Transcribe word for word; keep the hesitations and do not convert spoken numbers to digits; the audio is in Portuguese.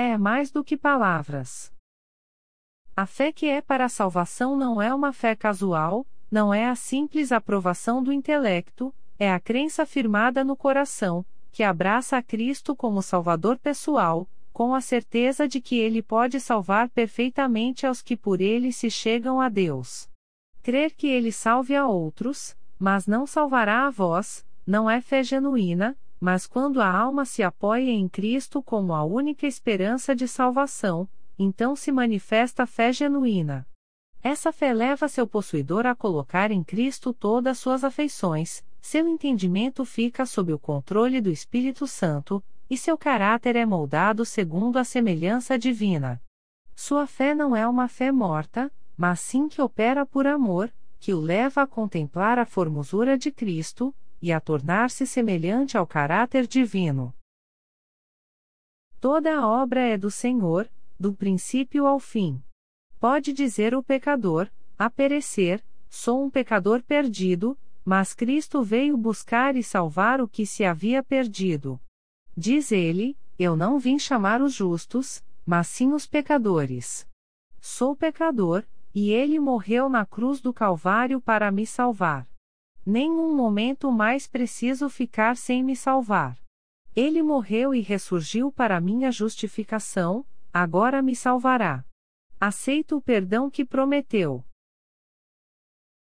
é mais do que palavras. A fé que é para a salvação não é uma fé casual, não é a simples aprovação do intelecto, é a crença firmada no coração, que abraça a Cristo como Salvador pessoal, com a certeza de que Ele pode salvar perfeitamente aos que por Ele se chegam a Deus. Crer que Ele salve a outros, mas não salvará a vós, não é fé genuína, mas quando a alma se apoia em Cristo como a única esperança de salvação, então se manifesta a fé genuína. Essa fé leva seu possuidor a colocar em Cristo todas suas afeições, seu entendimento fica sob o controle do Espírito Santo, e seu caráter é moldado segundo a semelhança divina. Sua fé não é uma fé morta, mas sim que opera por amor, que o leva a contemplar a formosura de Cristo, e a tornar-se semelhante ao caráter divino. Toda a obra é do Senhor, do princípio ao fim. Pode dizer o pecador, a perecer, sou um pecador perdido, mas Cristo veio buscar e salvar o que se havia perdido. Diz ele, eu não vim chamar os justos, mas sim os pecadores. Sou pecador, e ele morreu na cruz do Calvário para me salvar. Nenhum momento mais preciso ficar sem me salvar. Ele morreu e ressurgiu para minha justificação, agora me salvará. Aceito o perdão que prometeu.